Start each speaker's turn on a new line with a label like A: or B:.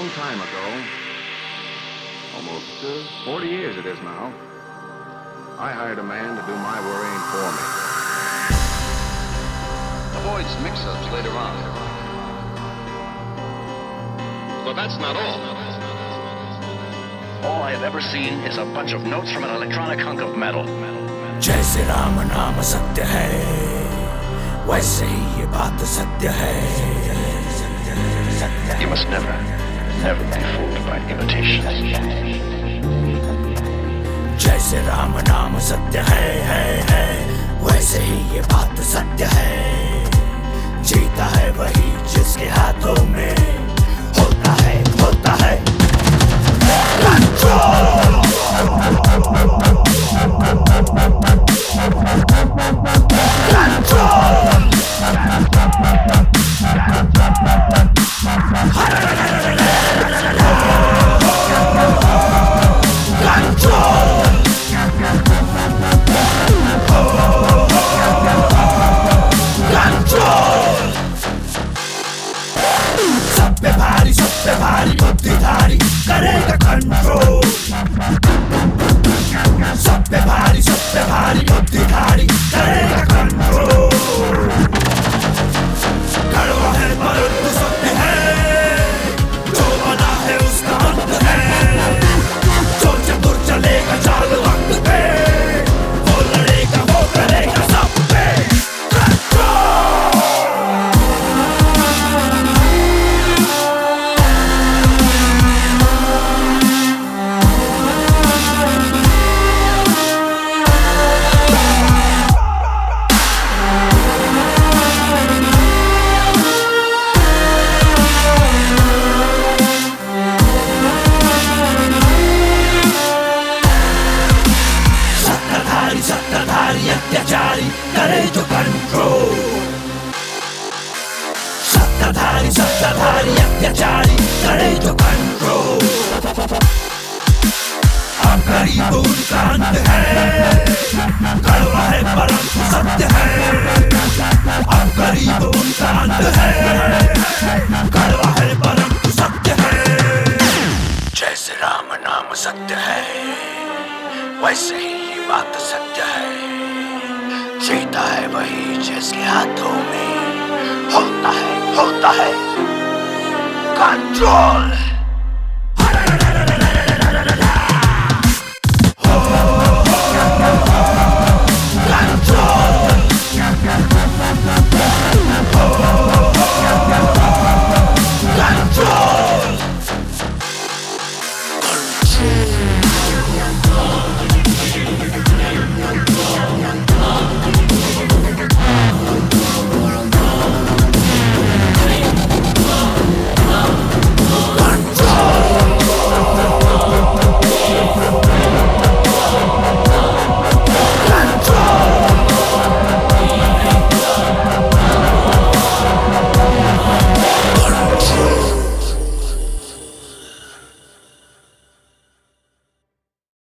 A: long time ago, almost 40 years it is now, I hired a man to do my worrying for me.
B: Avoids mix-ups later on. But that's not all. All I have ever seen is a bunch of notes from an electronic hunk of metal.
C: जैसे राम नाम सत्य है, वैसे ही ये बात सत्य है.
B: You must never be fooled by imitation.
C: जैसे राम नाम सत्य है, वैसे ही ये बात सत्य है. जीता है वही जिसके हाथों में होता है सबसे भारी बुद्धिधारी करेगा कंट्रोल. सबसे भारी बुद्धिधारी करेगा कंट्रोल. कड़वा है परंतु सत्य है, जो बना है उसका अंत है. जो चतुर चलेगा चाल वक्त पे, वो लड़ेगा वो करेगा सब पे. सत्ताधारी अत्याचारी करे जो कंट्रोल. सत्ताधारी अत्याचारी करे जो कंट्रोल. अब गरीब उनका अंत है, कड़वा है परंतु सत्य है. अब गरीब उनका अंत है, कड़वा है परंतु सत्य है. जैसे राम नाम सत्य है, वैसे ही ये बात सत्य है. जीता है वही जिसके हाथों में होता है कंट्रोल.